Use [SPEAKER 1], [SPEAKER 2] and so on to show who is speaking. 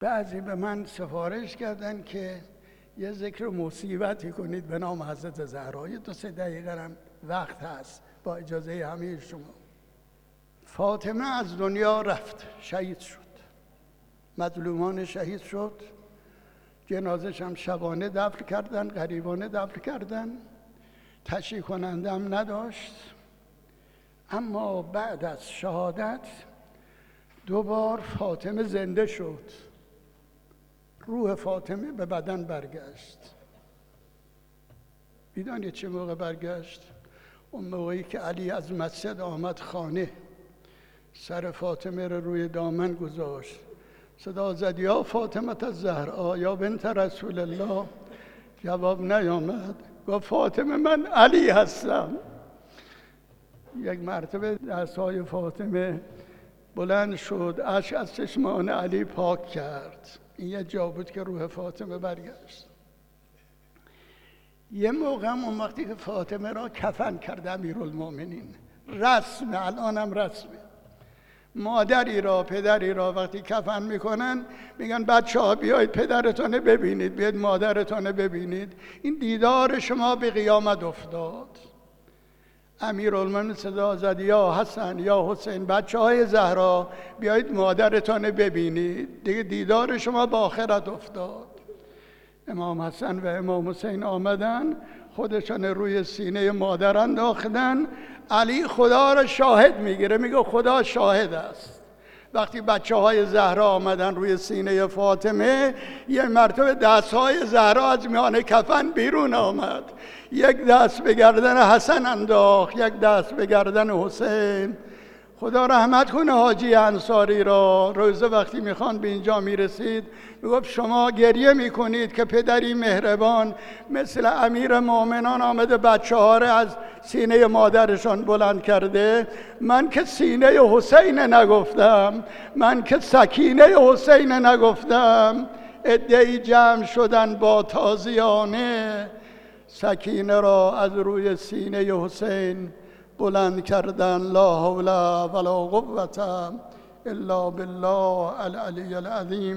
[SPEAKER 1] بعضی به من سفارش کردن که یه ذکر مصیبتی کنید به نام حضرت زهرا. 2-3 دقیقه هم وقت هست با اجازه همه شما. فاطمه از دنیا رفت، شهید شد، مظلومان شهید شد. جنازش هم شبانه دفن کردن، غریبانه دفن کردن، تشییع کننده هم نداشت. اما بعد از شهادت 2 بار فاطمه زنده شد، روح فاطمه به بدن برگشت. میدونید چه موقع برگشت؟ اون موقعی که علی از مسجد آمد خانه، سر فاطمه رو روی دامن گذاشت، صدا زد یا فاطمه الزهرا یا بنت رسول الله. جواب نیامد، گفت فاطمه من علی هستم. یک مرتبه دستهای فاطمه بلند شد، اشک از چشمان علی پاک کرد. این یه جا بود که روح فاطمه برگشت. یه موقع هم اون وقتی که فاطمه را کفن کرد امیرالمومنین، رسمه، الانم رسمه، مادری را، پدری را وقتی کفن میکنن میگن بچه‌ها بیایید پدرتون ببینید، بیاید مادرتون ببینید. این دیدار شما به قیامت افتاد. امیرالمومنین صدا زد یا حسن یا حسین، بچه‌های زهرا بیایید مادرتون ببینید. دیگه دیدار شما به آخرت افتاد. امام حسن و امام حسین آمدن، خودشان روی سینه مادر انداختن. علی خدا را شاهد میگیره، میگه خدا شاهد است. وقتی بچه‌های زهرا آمدن روی سینه فاطمه، یه مرتبه دست‌های زهرا از میان کفن بیرون آمد. یک دست به گردن حسن انداخت، یک دست به گردن حسین. خدا رحمت کنه حاجی انصاری را. روزه وقتی میخوان به اینجا میرسید میگفت شما گریه میکنید که پدری مهربان مثل امیر مومنان آمده بچه‌ها را از سینه مادرشان بلند کرده. من که سینه حسین نگفتم، من که سکینه حسین نگفتم. عده‌ای جمع شدن با تازیانه، سکینه را از روی سینه حسین بلند کردن. لا حول ولا قوة الا بالله العلی العظیم.